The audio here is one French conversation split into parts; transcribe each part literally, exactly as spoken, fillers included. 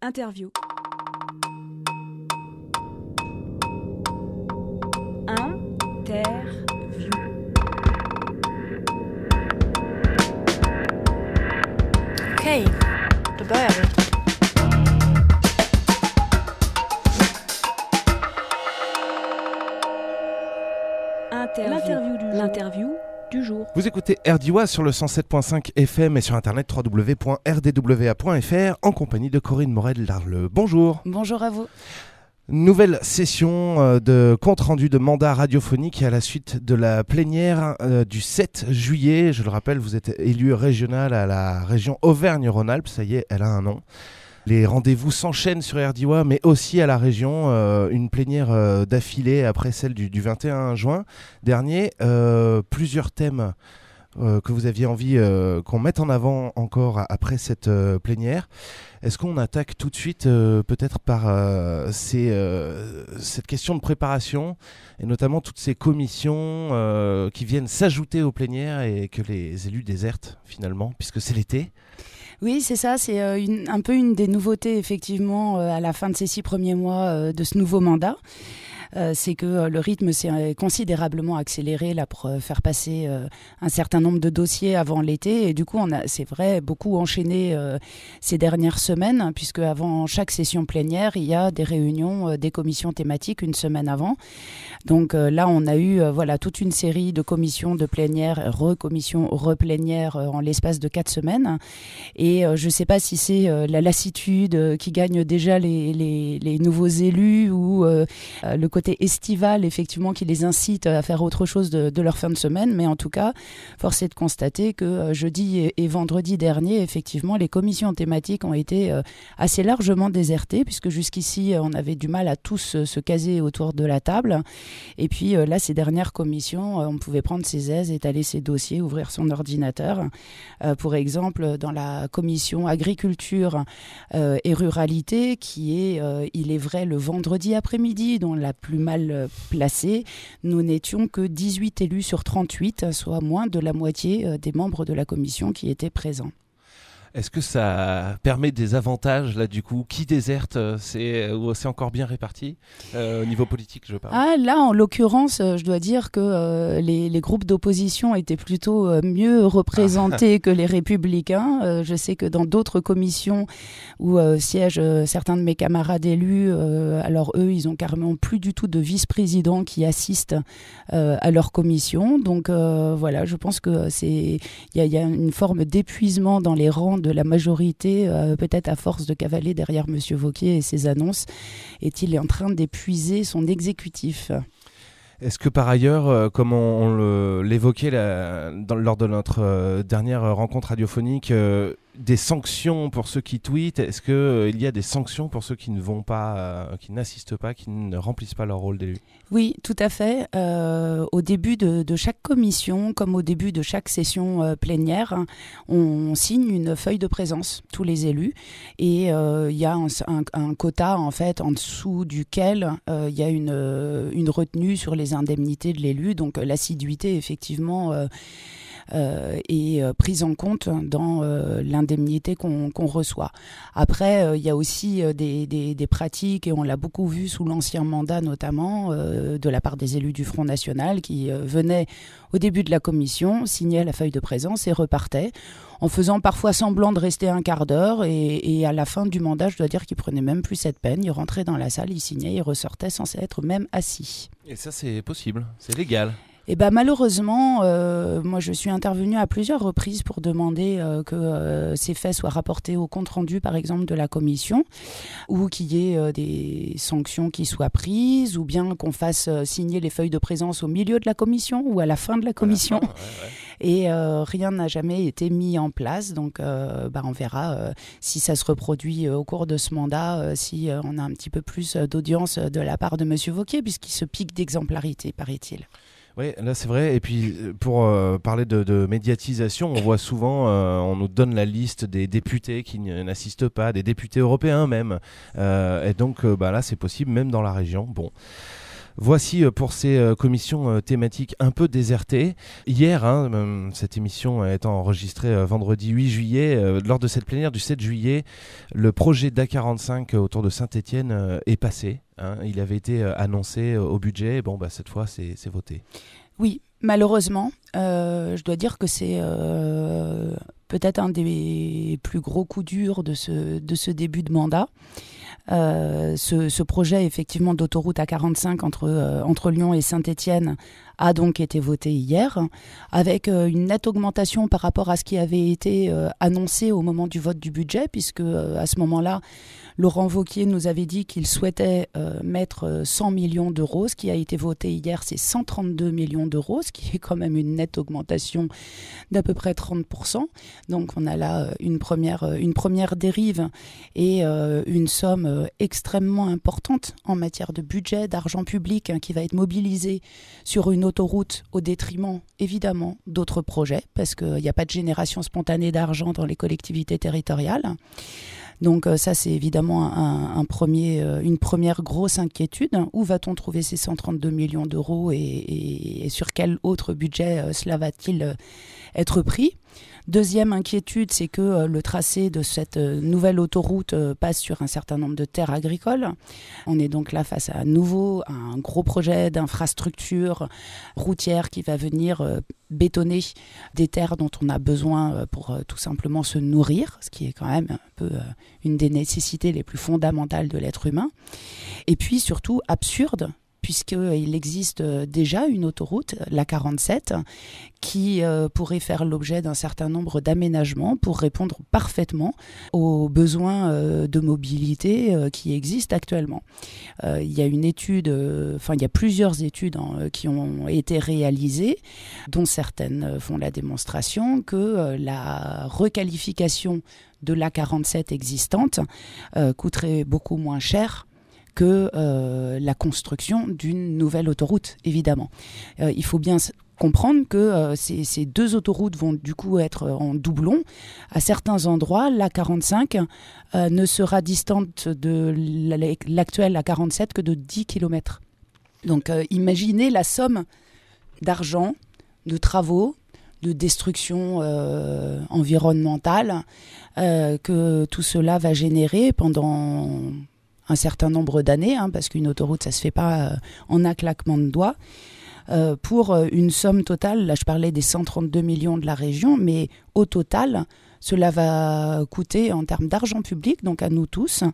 Interview. Interview. Okej, då börjar vi. Interview. L'interview du jour. L'interview du jour. Vous écoutez R D W A sur le cent sept virgule cinq F M et sur internet w w w point r d w a point f r en compagnie de Corinne Morel-Larle. Bonjour. Bonjour à vous. Nouvelle session de compte-rendu de mandat radiophonique à la suite de la plénière euh, du sept juillet. Je le rappelle, vous êtes élu régional à la région Auvergne-Rhône-Alpes. Ça y est, elle a un nom. Les rendez-vous s'enchaînent sur R D W A, mais aussi à la région. Euh, une plénière euh, d'affilée après celle du, du vingt et un juin dernier. Euh, plusieurs thèmes euh, que vous aviez envie euh, qu'on mette en avant encore après cette euh, plénière. Est-ce qu'on attaque tout de suite euh, peut-être par euh, ces, euh, cette question de préparation et notamment toutes ces commissions euh, qui viennent s'ajouter aux plénières et que les élus désertent finalement, puisque c'est l'été? Oui, c'est ça, c'est euh, une, un peu une des nouveautés effectivement euh, à la fin de ces six premiers mois euh, de ce nouveau mandat. Euh, c'est que euh, le rythme s'est considérablement accéléré là, pour euh, faire passer euh, un certain nombre de dossiers avant l'été. Et du coup, on a, c'est vrai, beaucoup enchaîné euh, ces dernières semaines, hein, puisque avant chaque session plénière, il y a des réunions euh, des commissions thématiques une semaine avant. Donc euh, là, on a eu euh, voilà, toute une série de commissions de plénière, recommissions, replénières euh, en l'espace de quatre semaines. Et euh, je ne sais pas si c'est euh, la lassitude euh, qui gagne déjà les, les, les nouveaux élus ou euh, euh, le côté estival, effectivement, qui les incite à faire autre chose de, de leur fin de semaine. Mais en tout cas, force est de constater que euh, jeudi et, et vendredi dernier, effectivement, les commissions thématiques ont été euh, assez largement désertées, puisque jusqu'ici, euh, on avait du mal à tous euh, se caser autour de la table. Et puis euh, là, ces dernières commissions, euh, on pouvait prendre ses aises, étaler ses dossiers, ouvrir son ordinateur. Euh, pour exemple, dans la commission agriculture euh, et ruralité, qui est, euh, il est vrai, le vendredi après-midi, dont la plus mal placée, nous n'étions que dix-huit élus sur trente-huit, soit moins de la moitié des membres de la commission qui étaient présents. Est-ce que ça permet des avantages, là, du coup? Qui déserte? C'est, c'est encore bien réparti euh, au niveau politique, je parle. Ah, là, en l'occurrence, je dois dire que euh, les, les groupes d'opposition étaient plutôt euh, mieux représentés ah. que les républicains. Euh, je sais que dans d'autres commissions où euh, siègent euh, certains de mes camarades élus, euh, alors eux, ils ont carrément plus du tout de vice-présidents qui assistent euh, à leur commission. Donc euh, voilà, je pense que c'est, il y a, y a une forme d'épuisement dans les rangs de la majorité, euh, peut-être à force de cavaler derrière M. Wauquiez et ses annonces, est-il en train d'épuiser son exécutif. Est-ce que par ailleurs, euh, comme on, on le, l'évoquait là, dans, lors de notre euh, dernière rencontre radiophonique, euh, des sanctions pour ceux qui tweetent, est-ce qu'il euh, y a des sanctions pour ceux qui ne vont pas, euh, qui n'assistent pas, qui ne remplissent pas leur rôle d'élu? Oui, tout à fait. Euh, au début de, de chaque commission, comme au début de chaque session euh, plénière, on signe une feuille de présence, tous les élus, et il euh, y a un, un, un quota en fait en dessous duquel il euh, y a une, une retenue sur les indemnités de l'élu, donc l'assiduité effectivement euh, Euh, est euh, prise en compte dans euh, l'indemnité qu'on, qu'on reçoit. Après, il euh, y a aussi euh, des, des, des pratiques, et on l'a beaucoup vu sous l'ancien mandat notamment, euh, de la part des élus du Front National qui euh, venaient au début de la commission, signaient la feuille de présence et repartaient, en faisant parfois semblant de rester un quart d'heure, et, et à la fin du mandat, je dois dire qu'ils prenaient même plus cette peine, ils rentraient dans la salle, ils signaient, ils ressortaient sans être même assis. Et ça, c'est possible, c'est légal? Eh ben, malheureusement, euh, moi je suis intervenue à plusieurs reprises pour demander euh, que euh, ces faits soient rapportés au compte-rendu par exemple de la commission, ou qu'il y ait euh, des sanctions qui soient prises, ou bien qu'on fasse euh, signer les feuilles de présence au milieu de la commission ou à la fin de la commission. Fin, ouais, ouais. Et euh, rien n'a jamais été mis en place, donc euh, bah, on verra euh, si ça se reproduit euh, au cours de ce mandat, euh, si euh, on a un petit peu plus euh, d'audience de la part de M. Wauquiez, puisqu'il se pique d'exemplarité, paraît-il. Oui, là c'est vrai. Et puis pour euh, parler de, de médiatisation, on voit souvent, euh, on nous donne la liste des députés qui n'assistent pas, des députés européens même. Euh, et donc euh, bah, là c'est possible même dans la région. Bon. Voici pour ces commissions thématiques un peu désertées. Hier, hein, cette émission étant enregistrée vendredi huit juillet, lors de cette plénière du sept juillet, le projet d'A quarante-cinq autour de Saint-Étienne est passé. Hein. Il avait été annoncé au budget. Bon, bah, cette fois, c'est, c'est voté. Oui, malheureusement. Euh, je dois dire que c'est euh, peut-être un des plus gros coups durs de ce, de ce début de mandat. Euh, ce, ce projet effectivement d'autoroute A quarante-cinq entre, euh, entre Lyon et Saint-Étienne a donc été voté hier, avec euh, une nette augmentation par rapport à ce qui avait été euh, annoncé au moment du vote du budget, puisque euh, à ce moment-là, Laurent Wauquiez nous avait dit qu'il souhaitait euh, mettre cent millions d'euros. Ce qui a été voté hier, c'est cent trente-deux millions d'euros, ce qui est quand même une nette augmentation d'à peu près trente pour cent. Donc on a là une première, une première dérive et euh, une somme euh, extrêmement importante en matière de budget, d'argent public hein, qui va être mobilisé sur une autoroute au détriment évidemment d'autres projets, parce qu'il n'y a pas de génération spontanée d'argent dans les collectivités territoriales. Donc ça, c'est évidemment un, un premier, une première grosse inquiétude. Où va-t-on trouver ces cent trente-deux millions d'euros et, et, et sur quel autre budget cela va-t-il être pris ? Deuxième inquiétude, c'est que le tracé de cette nouvelle autoroute passe sur un certain nombre de terres agricoles. On est donc là face à, à nouveau à un gros projet d'infrastructure routière qui va venir bétonner des terres dont on a besoin pour tout simplement se nourrir, ce qui est quand même un peu une des nécessités les plus fondamentales de l'être humain. Et puis surtout absurde, puisqu'il existe déjà une autoroute, l'A quarante-sept, qui euh, pourrait faire l'objet d'un certain nombre d'aménagements pour répondre parfaitement aux besoins euh, de mobilité euh, qui existent actuellement. Euh, il y a une étude, enfin euh, il y a plusieurs études hein, qui ont été réalisées, dont certaines font la démonstration que euh, la requalification de l'A quarante-sept existante euh, coûterait beaucoup moins cher que euh, la construction d'une nouvelle autoroute, évidemment. Euh, il faut bien comprendre que euh, ces, ces deux autoroutes vont du coup être en doublon. À certains endroits, l'A quarante-cinq euh, ne sera distante de l'actuelle A quarante-sept que de dix kilomètres. Donc euh, imaginez la somme d'argent, de travaux, de destruction euh, environnementale euh, que tout cela va générer pendant un certain nombre d'années, hein, parce qu'une autoroute, ça ne se fait pas euh, en un claquement de doigts, euh, pour euh, une somme totale, là je parlais des cent trente-deux millions de la région, mais au total, cela va coûter en termes d'argent public, donc à nous tous,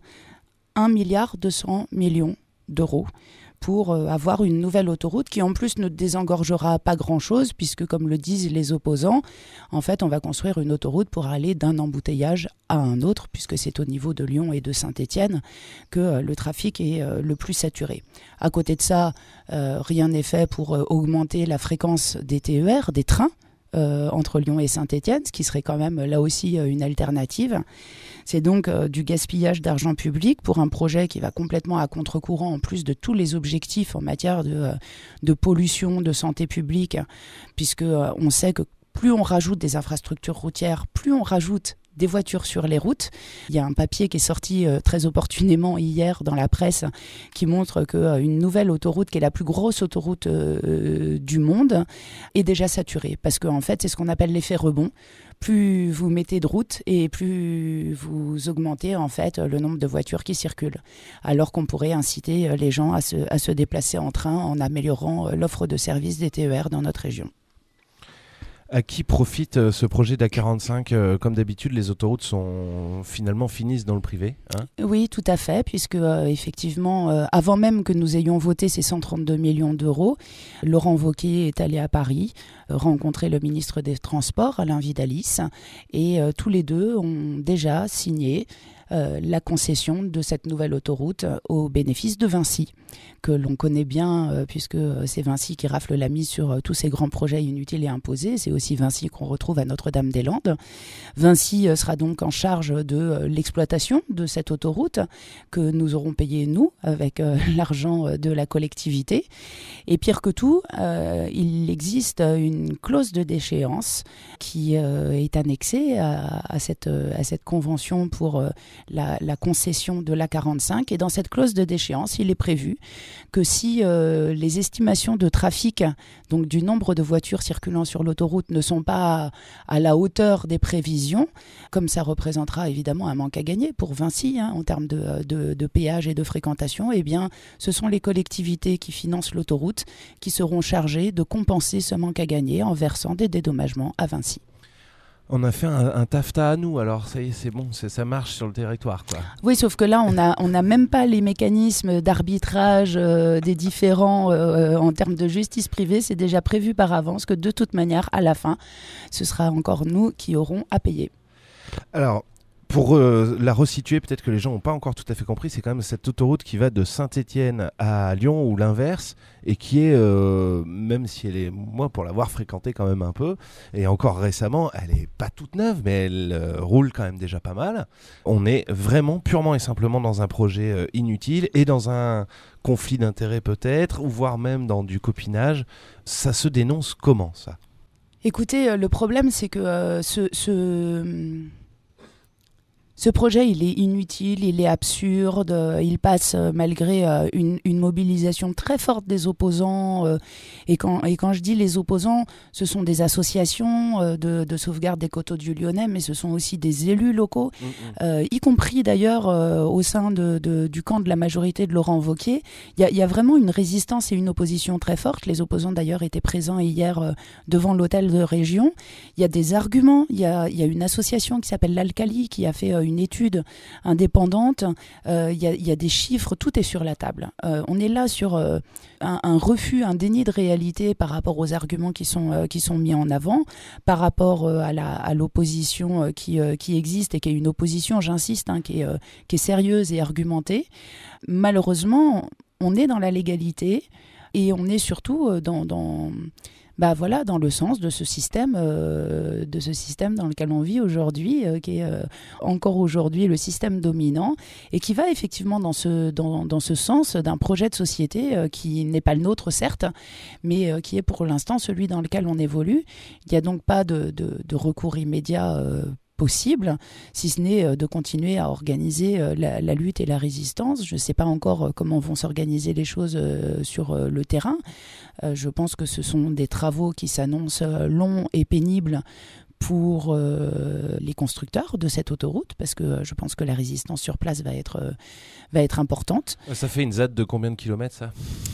un milliard deux cents millions d'euros pour euh, avoir une nouvelle autoroute qui en plus ne désengorgera pas grand-chose, puisque comme le disent les opposants, en fait on va construire une autoroute pour aller d'un embouteillage à un autre, puisque c'est au niveau de Lyon et de Saint-Étienne que euh, le trafic est euh, le plus saturé. À côté de ça, euh, rien n'est fait pour euh, augmenter la fréquence des T E R, des trains, Euh, entre Lyon et Saint-Étienne, ce qui serait quand même là aussi euh, une alternative. C'est donc euh, du gaspillage d'argent public pour un projet qui va complètement à contre-courant en plus de tous les objectifs en matière de, euh, de pollution, de santé publique, puisque euh, on sait que plus on rajoute des infrastructures routières, plus on rajoute des voitures sur les routes. Il y a un papier qui est sorti euh, très opportunément hier dans la presse qui montre qu'une euh, nouvelle autoroute, qui est la plus grosse autoroute euh, du monde, est déjà saturée. Parce qu'en fait, c'est ce qu'on appelle l'effet rebond. Plus vous mettez de route et plus vous augmentez en fait le nombre de voitures qui circulent. Alors qu'on pourrait inciter les gens à se, à se déplacer en train en améliorant l'offre de services des T E R dans notre région. À qui profite euh, ce projet d'A quarante-cinq euh, Comme d'habitude, les autoroutes sont finalement finissent dans le privé. Hein oui, tout à fait, puisque euh, effectivement, euh, avant même que nous ayons voté ces cent trente-deux millions d'euros, Laurent Wauquiez est allé à Paris euh, rencontrer le ministre des Transports, Alain Vidalis, et euh, tous les deux ont déjà signé Euh, la concession de cette nouvelle autoroute au bénéfice de Vinci, que l'on connaît bien euh, puisque c'est Vinci qui rafle la mise sur euh, tous ces grands projets inutiles et imposés. C'est aussi Vinci qu'on retrouve à Notre-Dame-des-Landes. Vinci euh, sera donc en charge de euh, l'exploitation de cette autoroute que nous aurons payée nous avec euh, l'argent de la collectivité. Et pire que tout, euh, il existe une clause de déchéance qui euh, est annexée à, à, cette, à cette convention pour euh, la, la concession de l'A quarante-cinq. Et dans cette clause de déchéance, il est prévu que si euh, les estimations de trafic, donc du nombre de voitures circulant sur l'autoroute, ne sont pas à, à la hauteur des prévisions, comme ça représentera évidemment un manque à gagner pour Vinci hein, en termes de, de, de péage et de fréquentation, eh bien, ce sont les collectivités qui financent l'autoroute qui seront chargées de compenser ce manque à gagner en versant des dédommagements à Vinci. On a fait un, un taffeta à nous, alors ça y est, c'est bon, c'est, ça marche sur le territoire, quoi. Oui, sauf que là, on n'a on a même pas les mécanismes d'arbitrage euh, des différents euh, en termes de justice privée. C'est déjà prévu par avance que de toute manière, à la fin, ce sera encore nous qui aurons à payer. Alors, pour euh, la resituer, peut-être que les gens n'ont pas encore tout à fait compris, c'est quand même cette autoroute qui va de Saint-Étienne à Lyon ou l'inverse, et qui est, euh, même si elle est, moi pour l'avoir fréquentée quand même un peu, et encore récemment, elle n'est pas toute neuve, mais elle euh, roule quand même déjà pas mal. On est vraiment purement et simplement dans un projet euh, inutile et dans un conflit d'intérêts peut-être, ou voire même dans du copinage. Ça se dénonce comment, ça ? Écoutez, euh, le problème c'est que euh, ce... ce... Ce projet, il est inutile, il est absurde, euh, il passe euh, malgré euh, une, une mobilisation très forte des opposants. Euh, et, quand, et quand je dis les opposants, ce sont des associations euh, de, de sauvegarde des coteaux du Lyonnais, mais ce sont aussi des élus locaux, mmh, mmh. Euh, y compris d'ailleurs euh, au sein de, de, du camp de la majorité de Laurent Wauquiez. Il y, y a vraiment une résistance et une opposition très forte. Les opposants d'ailleurs étaient présents hier euh, devant l'hôtel de région. Il y a des arguments, il y a, y a une association qui s'appelle l'Alcali qui a fait euh, une étude indépendante, il euh, y, y a des chiffres, tout est sur la table. Euh, on est là sur euh, un, un refus, un déni de réalité par rapport aux arguments qui sont, euh, qui sont mis en avant, par rapport euh, à, la, à l'opposition euh, qui, euh, qui existe et qui est une opposition, j'insiste, hein, qui, est, euh, qui est sérieuse et argumentée. Malheureusement, on est dans la légalité et on est surtout euh, dans... dans Bah voilà, dans le sens de ce système, euh, de ce système dans lequel on vit aujourd'hui, euh, qui est euh, encore aujourd'hui le système dominant, et qui va effectivement dans ce, dans, dans ce sens d'un projet de société euh, qui n'est pas le nôtre, certes, mais euh, qui est pour l'instant celui dans lequel on évolue. Il n'y a donc pas de, de, de recours immédiat euh, possible, si ce n'est de continuer à organiser la, la lutte et la résistance. Je ne sais pas encore comment vont s'organiser les choses sur le terrain. Je pense que ce sont des travaux qui s'annoncent longs et pénibles pour euh, les constructeurs de cette autoroute, parce que je pense que la résistance sur place va être, euh, va être importante. Ça fait une Z A D de combien de kilomètres, ça ?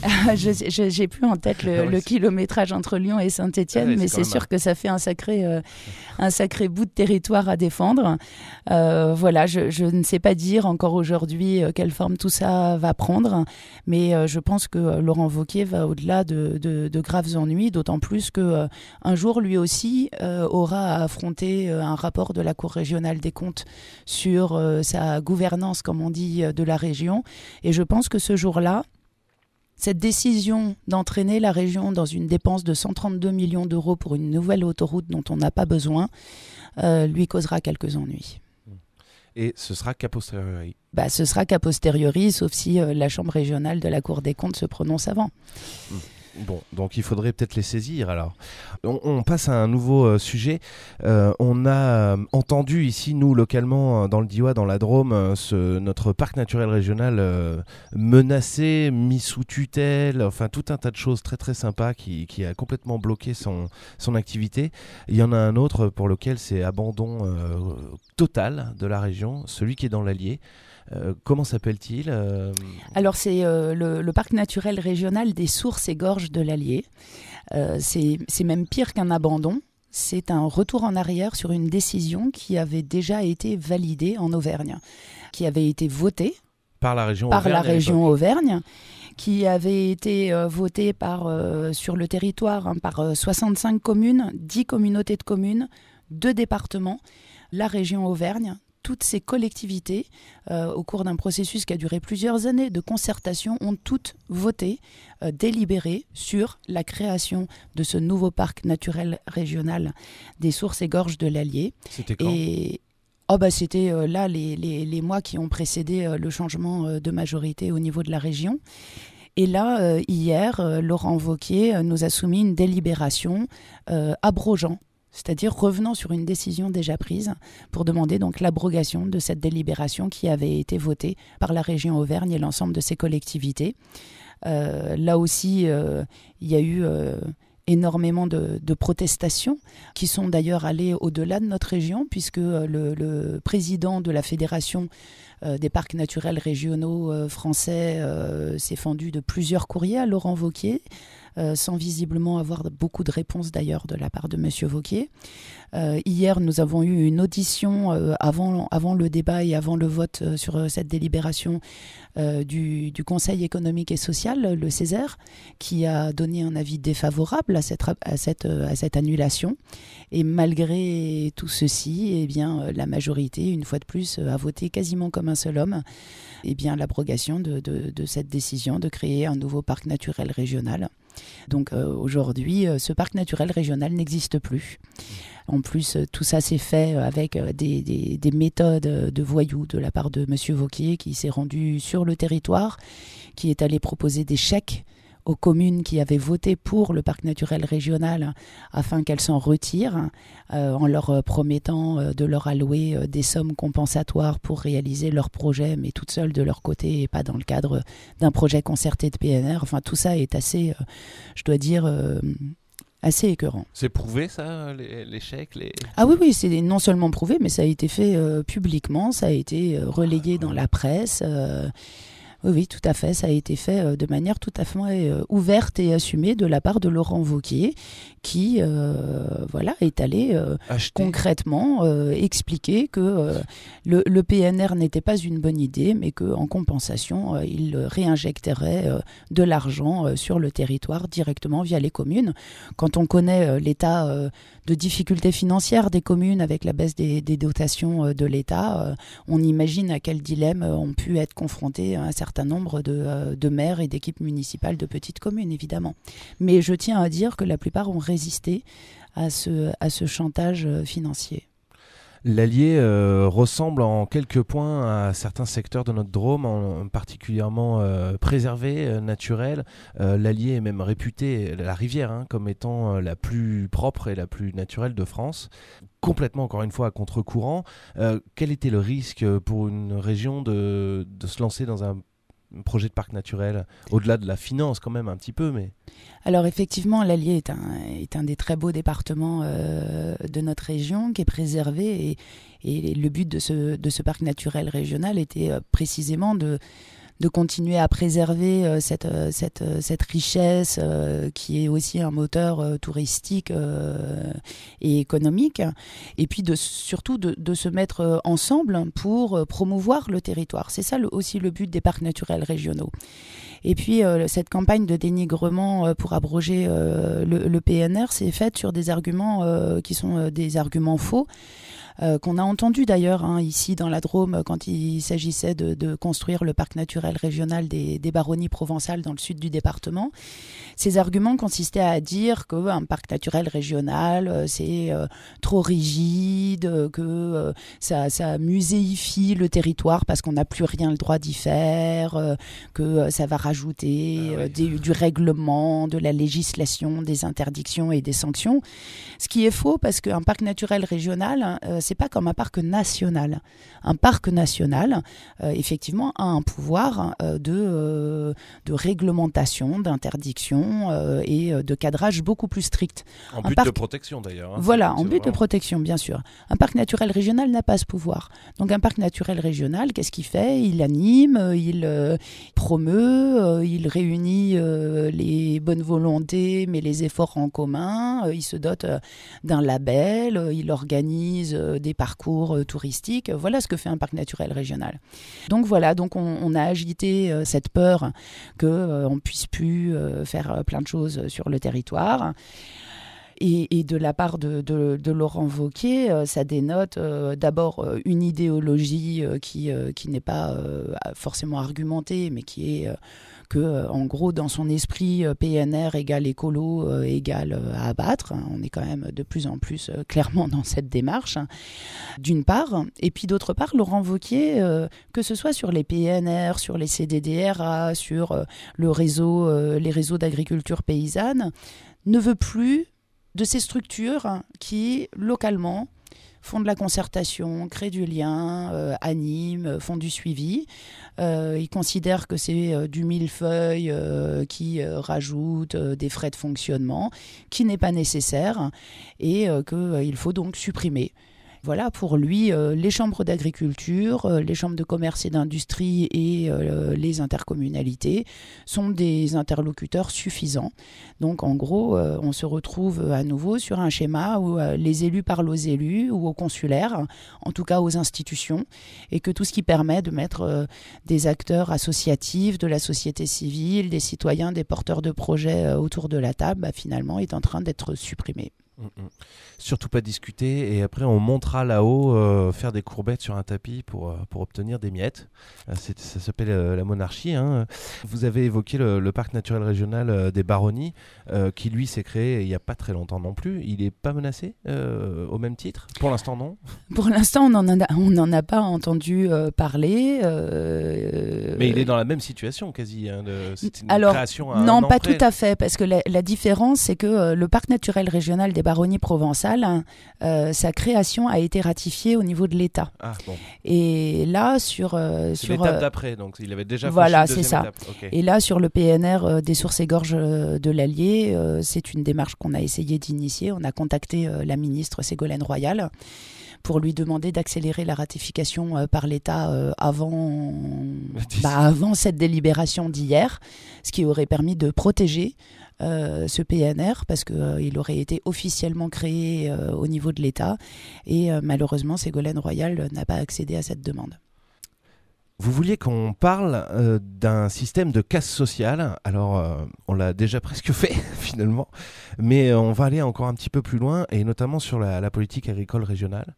Je n'ai plus en tête le, ah ouais, le kilométrage entre Lyon et Saint-Étienne, ah ouais, mais c'est, c'est sûr mal. que ça fait un sacré, euh, un sacré bout de territoire à défendre. Euh, voilà, je, je ne sais pas dire encore aujourd'hui euh, quelle forme tout ça va prendre, mais euh, je pense que euh, Laurent Wauquiez va au-delà de, de, de graves ennuis, d'autant plus qu'un euh, jour, lui aussi, euh, aura à affronter euh, un rapport de la Cour régionale des comptes sur euh, sa gouvernance, comme on dit, de la région. Et je pense que ce jour-là, cette décision d'entraîner la région dans une dépense de cent trente-deux millions d'euros pour une nouvelle autoroute dont on n'a pas besoin, euh, lui causera quelques ennuis. Et ce sera qu'a posteriori. Bah, ce sera qu'a posteriori, sauf si euh, la Chambre régionale de la Cour des comptes se prononce avant. Mmh. Bon, donc il faudrait peut-être les saisir alors. On, on passe à un nouveau euh, sujet. Euh, on a euh, entendu ici, nous, localement, dans le Diois, dans la Drôme, euh, ce, notre parc naturel régional euh, menacé, mis sous tutelle, enfin tout un tas de choses très très sympas qui, qui a complètement bloqué son, son activité. Il y en a un autre pour lequel c'est abandon euh, total de la région, celui qui est dans l'Allier. Euh, comment s'appelle-t-il euh... Alors c'est euh, le, le parc naturel régional des sources et gorges de l'Allier. Euh, c'est, c'est même pire qu'un abandon. C'est un retour en arrière sur une décision qui avait déjà été validée en Auvergne, qui avait été votée par la région par Auvergne, la région Auvergne, qui avait été euh, votée par, euh, sur le territoire hein, par euh, soixante-cinq communes, dix communautés de communes, deux départements, la région Auvergne. Toutes ces collectivités, euh, au cours d'un processus qui a duré plusieurs années de concertation, ont toutes voté, euh, délibéré sur la création de ce nouveau parc naturel régional des sources et gorges de l'Allier. C'était quand ? Et oh bah c'était euh, là les, les, les mois qui ont précédé euh, le changement euh, de majorité au niveau de la région. Et là, euh, hier, euh, Laurent Wauquiez euh, nous a soumis une délibération euh, abrogeant c'est-à-dire revenant sur une décision déjà prise pour demander donc l'abrogation de cette délibération qui avait été votée par la région Auvergne et l'ensemble de ses collectivités. Euh, là aussi, euh, il y a eu euh, énormément de, de protestations qui sont d'ailleurs allées au-delà de notre région, puisque le, le président de la Fédération euh, des parcs naturels régionaux euh, français euh, s'est fendu de plusieurs courriers à Laurent Wauquiez, Euh, sans visiblement avoir beaucoup de réponses d'ailleurs de la part de M. Wauquiez. Euh, hier, nous avons eu une audition euh, avant, avant le débat et avant le vote euh, sur euh, cette délibération euh, du, du Conseil économique et social, le Césaire, qui a donné un avis défavorable à cette, à cette, euh, à cette annulation. Et malgré tout ceci, eh bien, euh, la majorité, une fois de plus, euh, a voté quasiment comme un seul homme eh bien, l'abrogation de, de, de cette décision de créer un nouveau parc naturel régional. Donc euh, aujourd'hui, euh, ce parc naturel régional n'existe plus. En plus, euh, tout ça s'est fait avec euh, des, des, des méthodes de voyous de la part de M. Wauquiez qui s'est rendu sur le territoire, qui est allé proposer des chèques aux communes qui avaient voté pour le parc naturel régional afin qu'elles s'en retirent, euh, en leur promettant euh, de leur allouer euh, des sommes compensatoires pour réaliser leur projet, mais toutes seules de leur côté et pas dans le cadre d'un projet concerté de P N R. Enfin, tout ça est assez, euh, je dois dire, euh, assez écœurant. C'est prouvé ça, les, les chèques les... Ah oui, oui, c'est non seulement prouvé, mais ça a été fait euh, publiquement, ça a été euh, relayé dans la presse. Euh, Oui, oui, tout à fait. Ça a été fait de manière tout à fait ouverte et assumée de la part de Laurent Wauquiez, qui euh, voilà, est allé euh, concrètement euh, expliquer que euh, le, le P N R n'était pas une bonne idée, mais qu'en compensation, euh, il réinjecterait euh, de l'argent euh, sur le territoire directement via les communes. Quand on connaît euh, l'état euh, de difficultés financières des communes avec la baisse des, des dotations euh, de l'État, euh, on imagine à quel dilemme euh, ont pu être confrontés un certain un nombre de, euh, de maires et d'équipes municipales de petites communes, évidemment. Mais je tiens à dire que la plupart ont résisté à ce, à ce chantage financier. L'Allier euh, ressemble en quelques points à certains secteurs de notre Drôme, en, particulièrement euh, préservés, euh, naturels. Euh, L'Allier est même réputé, la rivière, hein, comme étant euh, la plus propre et la plus naturelle de France. Complètement, encore une fois, à contre-courant. Euh, quel était le risque pour une région de, de se lancer dans un projet de parc naturel, au-delà de la finance quand même un petit peu, mais... Alors effectivement, l'Allier est un, est un des très beaux départements euh, de notre région qui est préservé et, et le but de ce, de ce parc naturel régional était euh, précisément de, de continuer à préserver euh, cette, euh, cette, euh, cette richesse euh, qui est aussi un moteur euh, touristique euh, et économique, et puis de, surtout de, de se mettre ensemble pour euh, promouvoir le territoire. C'est ça le, aussi le but des parcs naturels régionaux. Et puis euh, cette campagne de dénigrement euh, pour abroger euh, le, le P N R s'est faite sur des arguments euh, qui sont euh, des arguments faux. Euh, qu'on a entendu d'ailleurs hein, ici dans la Drôme quand il s'agissait de, de construire le parc naturel régional des, des Baronnies provençales dans le sud du département. Ces arguments consistaient à dire qu'un parc naturel régional euh, c'est euh, trop rigide, que euh, ça, ça muséifie le territoire parce qu'on n'a plus rien le droit d'y faire, euh, que euh, ça va rajouter ah oui. euh, des, du règlement, de la législation, des interdictions et des sanctions. Ce qui est faux parce qu'un parc naturel régional, euh, c'est pas comme un parc national. Un parc national, euh, effectivement, a un pouvoir euh, de, euh, de réglementation, d'interdiction euh, et de cadrage beaucoup plus strict. En un but parc... de protection d'ailleurs. Hein, voilà, c'est, en c'est but vraiment... de protection, bien sûr. Un parc naturel régional n'a pas ce pouvoir. Donc un parc naturel régional, qu'est-ce qu'il fait ? Il anime, il euh, promeut, euh, il réunit euh, les bonnes volontés, mais les efforts en commun. Euh, il se dote euh, d'un label, euh, il organise euh, des parcours euh, touristiques. Voilà ce que fait un parc naturel régional. Donc voilà, donc on, on a agité euh, cette peur qu'on euh, ne puisse plus euh, faire euh, plein de choses sur le territoire. Et, et de la part de, de, de Laurent Wauquiez, euh, ça dénote euh, d'abord euh, une idéologie euh, qui, euh, qui n'est pas euh, forcément argumentée, mais qui est euh, que, euh, en gros, dans son esprit, euh, P N R égale écolo euh, égale euh, à abattre. On est quand même de plus en plus euh, clairement dans cette démarche, hein, d'une part. Et puis d'autre part, Laurent Wauquiez, euh, que ce soit sur les P N R, sur les C D D R A, sur euh, le réseau, euh, les réseaux d'agriculture paysanne, ne veut plus de ces structures qui, localement, font de la concertation, créent du lien, euh, animent, font du suivi. Euh, ils considèrent que c'est euh, du millefeuille euh, qui euh, rajoute euh, des frais de fonctionnement, qui n'est pas nécessaire et euh, qu'il euh, faut donc supprimer. Voilà, pour lui, euh, les chambres d'agriculture, euh, les chambres de commerce et d'industrie et euh, les intercommunalités sont des interlocuteurs suffisants. Donc, en gros, euh, on se retrouve à nouveau sur un schéma où euh, les élus parlent aux élus ou aux consulaires, en tout cas aux institutions, et que tout ce qui permet de mettre euh, des acteurs associatifs, de la société civile, des citoyens, des porteurs de projets euh, autour de la table, bah, finalement, est en train d'être supprimé. Mmh, mmh. Surtout pas discuter et après on montera là-haut euh, faire des courbettes sur un tapis pour, euh, pour obtenir des miettes. Euh, c'est, ça s'appelle euh, la monarchie. Hein. Vous avez évoqué le, le parc naturel régional euh, des Baronnies euh, qui lui s'est créé il n'y a pas très longtemps non plus. Il n'est pas menacé euh, au même titre? Pour l'instant non. Pour l'instant on n'en a, on n'en a pas entendu euh, parler. Euh, Mais il est dans la même situation quasi. Hein, de, c'est une Alors, création à non, un an pas près. tout à fait, parce que la, la différence c'est que euh, le parc naturel régional des Baronnies provençales, Euh, sa création a été ratifiée au niveau de l'État. Ah, bon. Et là, sur... Euh, c'est sur l'étape euh, d'après, donc il avait déjà voilà, franchi c'est la ça. deuxième étape. Okay. Et là, sur le P N R euh, des sources et gorges euh, de l'Allier, euh, c'est une démarche qu'on a essayé d'initier. On a contacté euh, la ministre Ségolène Royal pour lui demander d'accélérer la ratification euh, par l'État euh, avant, bah, avant cette délibération d'hier, ce qui aurait permis de protéger Euh, ce P N R parce qu'il euh, aurait été officiellement créé euh, au niveau de l'État et euh, malheureusement Ségolène Royal n'a pas accédé à cette demande. Vous vouliez qu'on parle euh, d'un système de casse sociale. Alors, euh, on l'a déjà presque fait, finalement. Mais euh, on va aller encore un petit peu plus loin, et notamment sur la, la politique agricole régionale.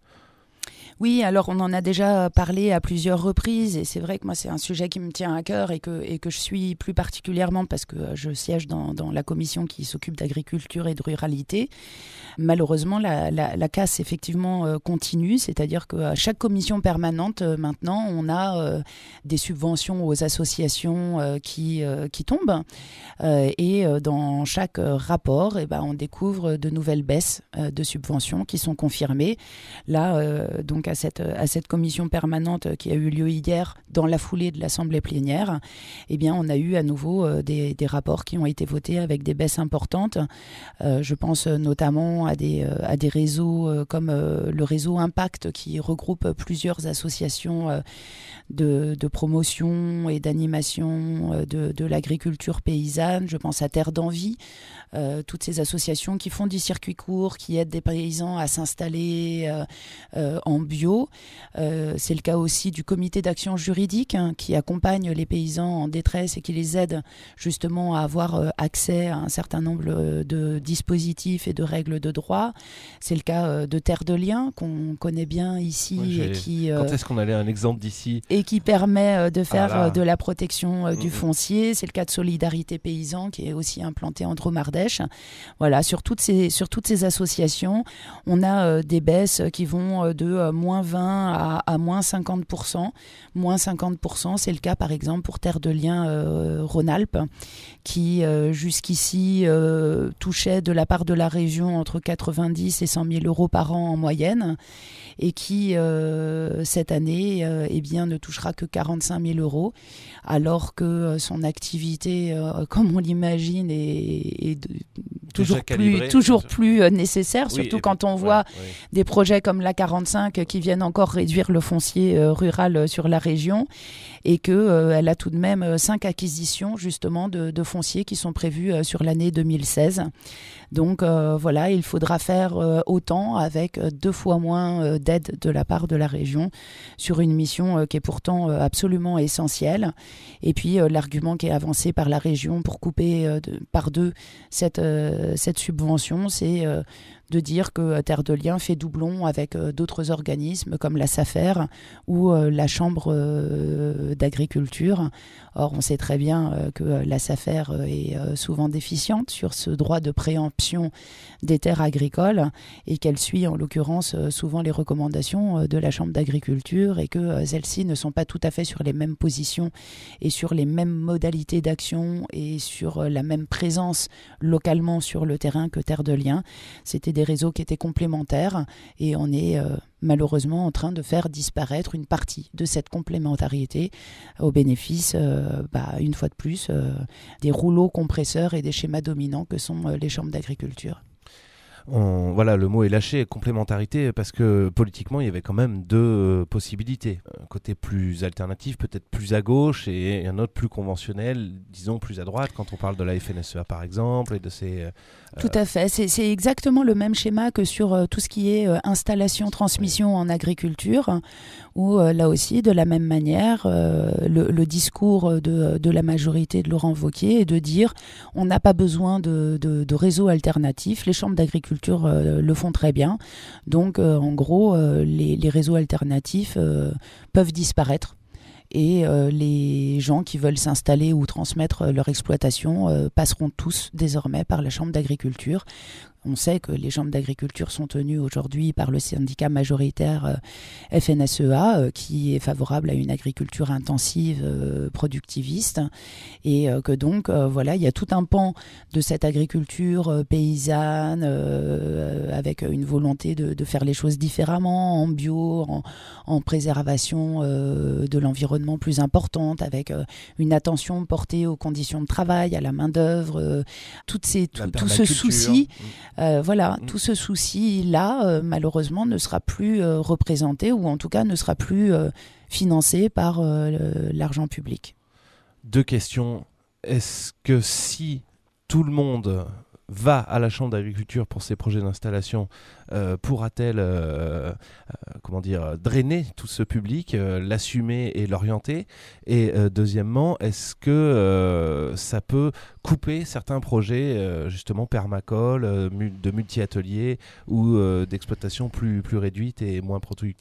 Oui, alors on en a déjà parlé à plusieurs reprises et c'est vrai que moi c'est un sujet qui me tient à cœur et que, et que je suis plus particulièrement parce que je siège dans, dans la commission qui s'occupe d'agriculture et de ruralité. Malheureusement, la, la, la casse effectivement euh, continue, c'est-à-dire qu'à chaque commission permanente euh, maintenant, on a euh, des subventions aux associations euh, qui, euh, qui tombent euh, et euh, dans chaque euh, rapport, eh ben, on découvre de nouvelles baisses euh, de subventions qui sont confirmées. Là, euh, donc à cette, à cette commission permanente qui a eu lieu hier dans la foulée de l'Assemblée plénière, eh bien, on a eu à nouveau euh, des, des rapports qui ont été votés avec des baisses importantes. Euh, je pense notamment à des, euh, à des réseaux euh, comme euh, le réseau Impact qui regroupe plusieurs associations euh, de, de promotion et d'animation euh, de, de l'agriculture paysanne. Je pense à Terre d'Envie, euh, toutes ces associations qui font du circuit court, qui aident des paysans à s'installer euh, euh, en bio. Euh, c'est le cas aussi du comité d'action juridique hein, qui accompagne les paysans en détresse et qui les aide justement à avoir euh, accès à un certain nombre de dispositifs et de règles de droit. C'est le cas euh, de Terre de Liens qu'on connaît bien ici. Ouais, et qui, euh, Quand est-ce qu'on allait à un exemple d'ici ? Et qui permet euh, de faire ah euh, de la protection euh, du mmh. foncier. C'est le cas de Solidarité Paysan qui est aussi implanté en Dromardèche. Voilà, sur toutes ces, sur toutes ces associations, on a euh, des baisses qui vont euh, de euh, moins vingt à, à moins cinquante pour cent. Moins cinquante pour cent, c'est le cas par exemple pour Terre de Liens euh, Rhône-Alpes qui euh, jusqu'ici euh, touchait de la part de la région entre quatre-vingt-dix et cent mille euros par an en moyenne et qui euh, cette année euh, eh bien, ne touchera que quarante-cinq mille euros alors que euh, son activité euh, comme on l'imagine est, est de, toujours, plus, toujours plus euh, nécessaire, oui, surtout quand on ouais, voit ouais. des projets comme l'A quarante-cinq qui viennent encore réduire le foncier euh, rural euh, sur la région et qu'elle euh, a tout de même euh, cinq acquisitions justement de, de foncier qui sont prévues euh, sur l'année deux mille seize. Donc euh, voilà, il faudra faire euh, autant avec euh, deux fois moins euh, d'aide de la part de la région sur une mission euh, qui est pourtant euh, absolument essentielle. Et puis euh, l'argument qui est avancé par la région pour couper euh, de, par deux cette, euh, cette subvention, c'est euh, de dire que Terre de Liens fait doublon avec euh, d'autres organismes comme la SAFER ou euh, la Chambre euh, d'agriculture. Or, on sait très bien euh, que la SAFER est euh, souvent déficiente sur ce droit de préemption des terres agricoles et qu'elle suit en l'occurrence euh, souvent les recommandations euh, de la Chambre d'agriculture et que euh, celles-ci ne sont pas tout à fait sur les mêmes positions et sur les mêmes modalités d'action et sur euh, la même présence localement sur le terrain que Terre de Liens. C'était des réseaux qui étaient complémentaires et on est euh, malheureusement en train de faire disparaître une partie de cette complémentarité au bénéfice, euh, bah, une fois de plus, euh, des rouleaux compresseurs et des schémas dominants que sont euh, les chambres d'agriculture. On, voilà, le mot est lâché, complémentarité, parce que politiquement, il y avait quand même deux euh, possibilités. Un côté plus alternatif, peut-être plus à gauche, et un autre plus conventionnel, disons plus à droite, quand on parle de la F N S E A par exemple, et de ces... Euh, tout à fait, c'est, c'est exactement le même schéma que sur euh, tout ce qui est euh, installation, transmission oui. en agriculture, où euh, là aussi, de la même manière, euh, le, le discours de, de la majorité de Laurent Wauquiez est de dire on n'a pas besoin de, de, de réseaux alternatifs, les chambres d'agriculture Euh, le font très bien. Donc, euh, en gros, euh, les, les réseaux alternatifs euh, peuvent disparaître. Et euh, les gens qui veulent s'installer ou transmettre leur exploitation euh, passeront tous désormais par la Chambre d'agriculture. On sait que les chambres d'agriculture sont tenues aujourd'hui par le syndicat majoritaire euh, F N S E A, euh, qui est favorable à une agriculture intensive, euh, productiviste, et euh, que donc, euh, voilà, il y a tout un pan de cette agriculture euh, paysanne, euh, avec une volonté de, de faire les choses différemment, en bio, en, en préservation euh, de l'environnement plus importante, avec euh, une attention portée aux conditions de travail, à la main-d'œuvre, euh, toutes ces, tout, tout ce souci. Mmh. Euh, voilà, mmh. tout ce souci-là, euh, malheureusement, ne sera plus euh, représenté ou en tout cas ne sera plus euh, financé par euh, le, l'argent public. Deux questions. Est-ce que si tout le monde va à la Chambre d'agriculture pour ses projets d'installation, euh, pourra-t-elle euh, euh, comment dire, drainer tout ce public, euh, l'assumer et l'orienter ? Et euh, deuxièmement, est-ce que euh, ça peut couper certains projets, euh, justement permacole, euh, de multi-ateliers ou euh, d'exploitation plus, plus réduite et moins productiviste ?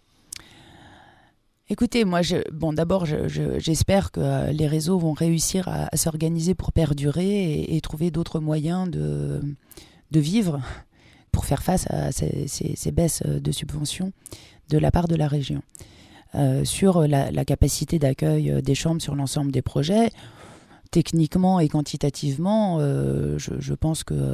Écoutez, moi, je, bon, d'abord, je, je, j'espère que euh, les réseaux vont réussir à, à s'organiser pour perdurer et, et trouver d'autres moyens de, de vivre pour faire face à ces, ces, ces baisses de subventions de la part de la région. Euh, sur la, la capacité d'accueil des chambres sur l'ensemble des projets, techniquement et quantitativement, euh, je, je pense qu'ils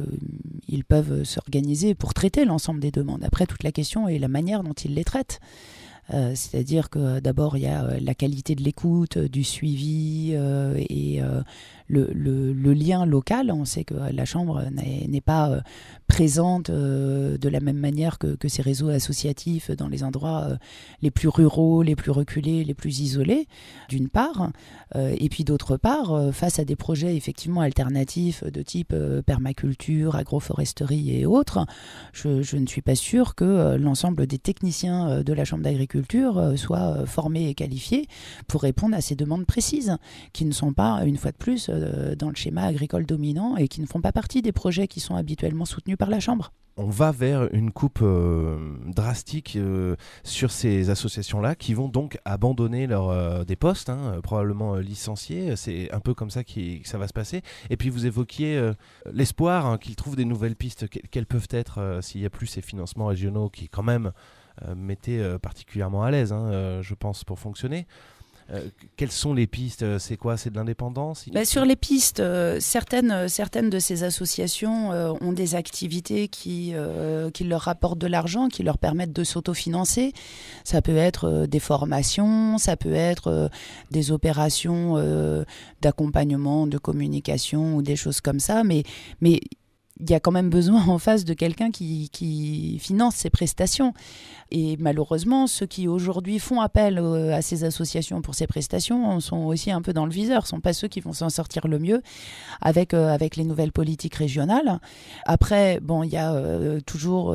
euh, peuvent s'organiser pour traiter l'ensemble des demandes. Après, toute la question est la manière dont ils les traitent. Euh, c'est-à-dire que d'abord il y a euh, la qualité de l'écoute, euh, du suivi euh, et euh, le, le, le lien local. On sait que la Chambre n'est, n'est pas euh, présente euh, de la même manière que, que ces réseaux associatifs dans les endroits euh, les plus ruraux, les plus reculés, les plus isolés, d'une part. Euh, et puis d'autre part, euh, face à des projets effectivement alternatifs de type euh, permaculture, agroforesterie et autres, je, je ne suis pas sûre que euh, l'ensemble des techniciens euh, de la Chambre d'agriculture euh, soient euh, formés et qualifiés pour répondre à ces demandes précises, qui ne sont pas, une fois de plus, euh, dans le schéma agricole dominant et qui ne font pas partie des projets qui sont habituellement soutenus par la Chambre. On va vers une coupe euh, drastique euh, sur ces associations-là qui vont donc abandonner leur, euh, des postes, hein, probablement euh, licenciés. C'est un peu comme ça qui, que ça va se passer. Et puis vous évoquiez euh, l'espoir hein, qu'ils trouvent des nouvelles pistes. Que, quelles peuvent être euh, s'il n'y a plus ces financements régionaux qui quand même euh, mettaient euh, particulièrement à l'aise, hein, euh, je pense, pour fonctionner. Euh, quelles sont les pistes ? C'est quoi ? C'est de l'indépendance ? Bah, sur les pistes, euh, certaines, certaines de ces associations euh, ont des activités qui, euh, qui leur rapportent de l'argent, qui leur permettent de s'autofinancer. Ça peut être euh, des formations, ça peut être euh, des opérations euh, d'accompagnement, de communication ou des choses comme ça. Mais, mais il y a quand même besoin en face de quelqu'un qui, qui finance ces prestations. Et malheureusement, ceux qui aujourd'hui font appel euh, à ces associations pour ces prestations sont aussi un peu dans le viseur, ne sont pas ceux qui vont s'en sortir le mieux avec, euh, avec les nouvelles politiques régionales. Après, bon, il y a euh, toujours... Euh,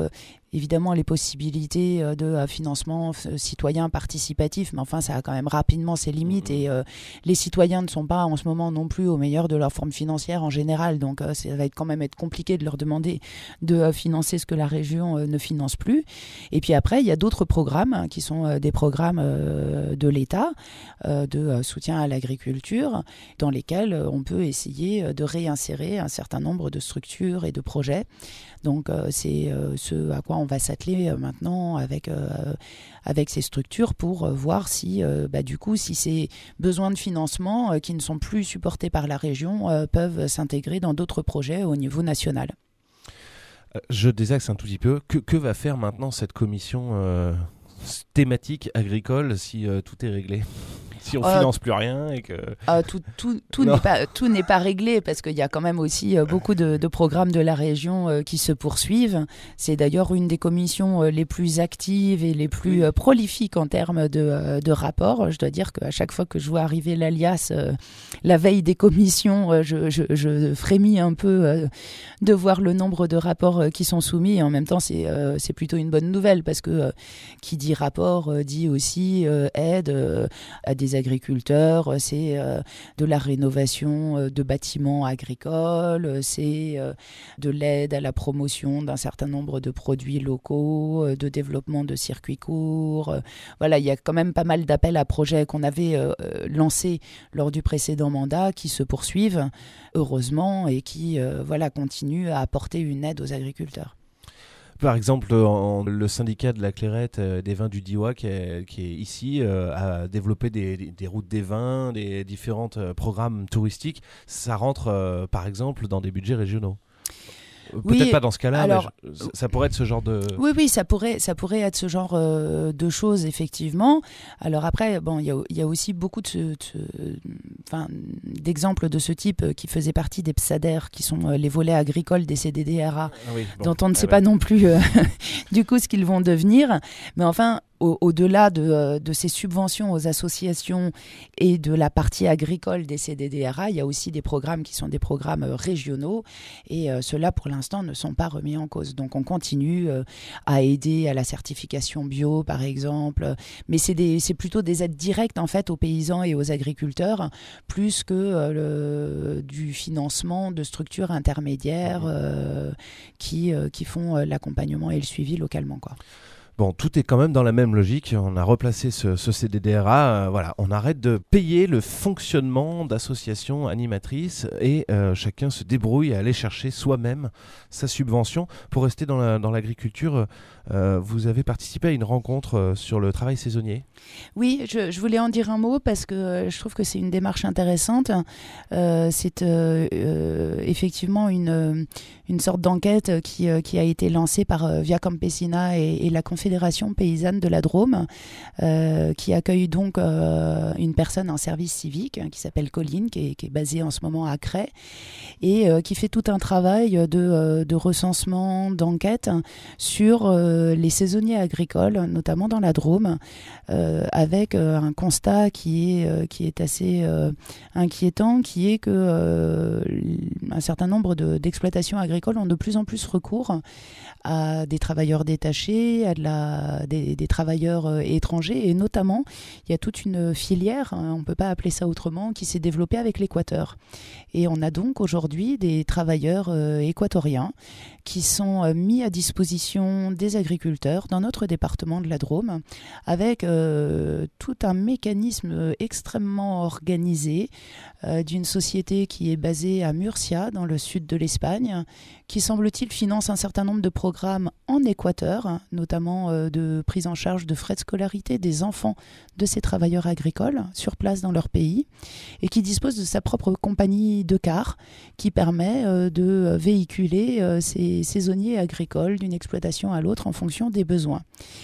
évidemment les possibilités de euh, financement euh, citoyen participatif, mais enfin ça a quand même rapidement ses limites, et euh, les citoyens ne sont pas en ce moment non plus au meilleur de leur forme financière en général, donc euh, ça va être quand même être compliqué de leur demander de euh, financer ce que la région euh, ne finance plus. Et puis après, il y a d'autres programmes hein, qui sont euh, des programmes euh, de l'État, euh, de euh, soutien à l'agriculture, dans lesquels euh, on peut essayer euh, de réinsérer un certain nombre de structures et de projets. Donc euh, c'est euh, ce à quoi on va s'atteler euh, maintenant avec, euh, avec ces structures pour euh, voir si, euh, bah, du coup, si ces besoins de financement euh, qui ne sont plus supportés par la région euh, peuvent s'intégrer dans d'autres projets au niveau national. Je désaxe un tout petit peu. Que, que va faire maintenant cette commission euh, thématique agricole si euh, tout est réglé ? Si on ne euh, finance plus rien et que... Euh, tout tout, tout n'est pas, tout n'est pas réglé, parce qu'il y a quand même aussi euh, beaucoup de, de programmes de la région euh, qui se poursuivent. C'est d'ailleurs une des commissions euh, les plus actives et les plus euh, prolifiques en termes de, euh, de rapports. Je dois dire qu'à chaque fois que je vois arriver l'alias euh, la veille des commissions, euh, je, je, je frémis un peu euh, de voir le nombre de rapports euh, qui sont soumis. Et en même temps, c'est, euh, c'est plutôt une bonne nouvelle, parce que euh, qui dit rapport euh, dit aussi euh, aide euh, à des agriculteurs, c'est euh, de la rénovation euh, de bâtiments agricoles, c'est euh, de l'aide à la promotion d'un certain nombre de produits locaux, euh, de développement de circuits courts. Euh, voilà, il y a quand même pas mal d'appels à projets qu'on avait euh, lancés lors du précédent mandat qui se poursuivent, heureusement, et qui euh, voilà, continuent à apporter une aide aux agriculteurs. Par exemple, en, le syndicat de la Clairette euh, des vins du Diois, qui est, qui est ici, euh, a développé des, des, des routes des vins, des différents euh, programmes touristiques. Ça rentre, euh, par exemple, dans des budgets régionaux. Peut-être oui, pas dans ce cas-là, alors, mais je, ça pourrait être ce genre de... Oui, oui, ça pourrait, ça pourrait être ce genre euh, de choses, effectivement. Alors après, bon, il y a, y a aussi beaucoup de, ce, de, enfin, d'exemples de ce type qui faisaient partie des P S A D R, qui sont euh, les volets agricoles des C D D R A, ah oui, bon, dont on ne ah sait ouais. pas non plus euh, du coup ce qu'ils vont devenir. Mais enfin... Au- au-delà de, de ces subventions aux associations et de la partie agricole des C D D R A, il y a aussi des programmes qui sont des programmes régionaux, et euh, ceux-là, pour l'instant, ne sont pas remis en cause. Donc, on continue euh, à aider à la certification bio, par exemple, mais c'est, des, c'est plutôt des aides directes, en fait, aux paysans et aux agriculteurs, plus que euh, le, du financement de structures intermédiaires euh, qui, euh, qui font l'accompagnement et le suivi localement, quoi. Bon, tout est quand même dans la même logique. On a replacé ce, ce C D D R A. Euh, voilà, on arrête de payer le fonctionnement d'associations animatrices et euh, chacun se débrouille à aller chercher soi-même sa subvention. Pour rester dans, la, dans l'agriculture, euh, vous avez participé à une rencontre euh, sur le travail saisonnier. Oui, je, je voulais en dire un mot parce que euh, je trouve que c'est une démarche intéressante. Euh, c'est euh, euh, effectivement une, une sorte d'enquête qui, euh, qui a été lancée par euh, Via Campesina et, et la Confédération paysanne de la Drôme, euh, qui accueille donc euh, une personne en service civique hein, qui s'appelle Colline, qui est, qui est basée en ce moment à Cray, et euh, qui fait tout un travail de, euh, de recensement, d'enquête sur euh, les saisonniers agricoles, notamment dans la Drôme, euh, avec euh, un constat qui est, euh, qui est assez euh, inquiétant, qui est que euh, un certain nombre de, d'exploitations agricoles ont de plus en plus recours à des travailleurs détachés, à de la, des, des travailleurs euh, étrangers, et notamment, il y a toute une filière, hein, on ne peut pas appeler ça autrement, qui s'est développée avec l'Équateur. Et on a donc aujourd'hui des travailleurs euh, équatoriens qui sont euh, mis à disposition des agriculteurs dans notre département de la Drôme, avec euh, tout un mécanisme extrêmement organisé euh, d'une société qui est basée à Murcia, dans le sud de l'Espagne, qui semble-t-il finance un certain nombre de programmes en Équateur, notamment euh, de prise en charge de frais de scolarité des enfants de ces travailleurs agricoles sur place dans leur pays, et qui dispose de sa propre compagnie de cars qui permet euh, de véhiculer euh, ces saisonniers agricoles d'une exploitation à l'autre en fonction des besoins.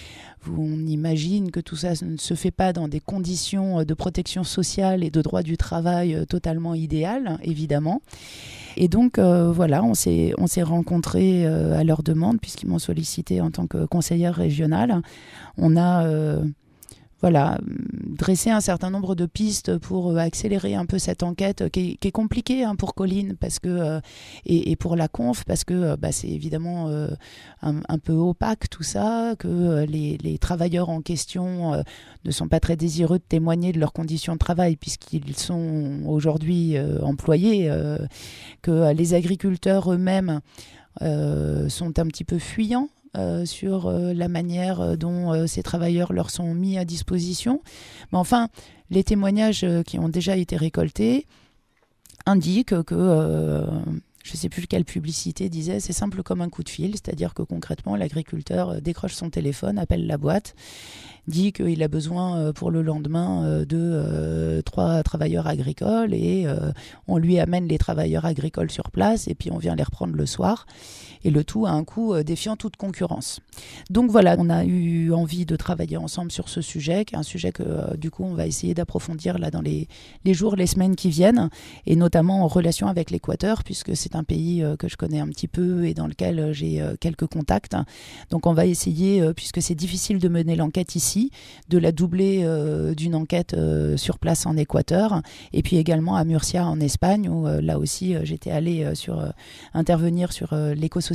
On imagine que tout ça ne se fait pas dans des conditions de protection sociale et de droit du travail totalement idéales, évidemment. Et donc, euh, voilà, on s'est, on s'est rencontrés euh, à leur demande, puisqu'ils m'ont sollicité en tant que conseillère régionale. On a euh, voilà, dresser un certain nombre de pistes pour euh, accélérer un peu cette enquête euh, qui, est, qui est compliquée hein, pour Colline parce que, euh, et, et pour la conf parce que euh, bah, c'est évidemment euh, un, un peu opaque tout ça, que euh, les, les travailleurs en question euh, ne sont pas très désireux de témoigner de leurs conditions de travail puisqu'ils sont aujourd'hui euh, employés, euh, que euh, les agriculteurs eux-mêmes euh, sont un petit peu fuyants Euh, sur euh, la manière dont euh, ces travailleurs leur sont mis à disposition. Mais enfin, les témoignages euh, qui ont déjà été récoltés indiquent que, euh, je ne sais plus quelle publicité disait, c'est simple comme un coup de fil, c'est-à-dire que concrètement, l'agriculteur euh, décroche son téléphone, appelle la boîte, dit qu'il a besoin euh, pour le lendemain euh, de euh, trois travailleurs agricoles et euh, on lui amène les travailleurs agricoles sur place et puis on vient les reprendre le soir. Et le tout à un coût euh, défiant toute concurrence. Donc voilà, on a eu envie de travailler ensemble sur ce sujet, qui est un sujet que euh, du coup on va essayer d'approfondir là dans les, les jours, les semaines qui viennent, et notamment en relation avec l'Équateur, puisque c'est un pays euh, que je connais un petit peu et dans lequel euh, j'ai euh, quelques contacts. Donc on va essayer, euh, puisque c'est difficile de mener l'enquête ici, de la doubler euh, d'une enquête euh, sur place en Équateur, et puis également à Murcia en Espagne, où euh, là aussi euh, j'étais allée euh, sur, euh, intervenir sur euh, l'écosocialisme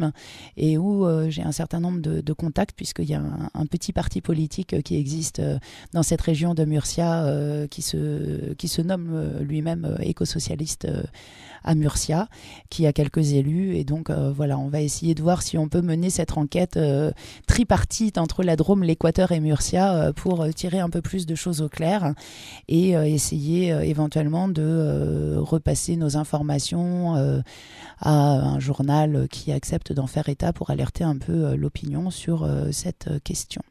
et où euh, j'ai un certain nombre de, de contacts puisqu'il y a un, un petit parti politique euh, qui existe euh, dans cette région de Murcia euh, qui, se, qui se nomme euh, lui-même euh, écosocialiste euh, à Murcia, qui a quelques élus et donc euh, voilà, on va essayer de voir si on peut mener cette enquête euh, tripartite entre la Drôme, l'Équateur et Murcia euh, pour euh, tirer un peu plus de choses au clair et euh, essayer euh, éventuellement de euh, repasser nos informations euh, à un journal qui accepte d'en faire état pour alerter un peu euh, l'opinion sur euh, cette euh, question.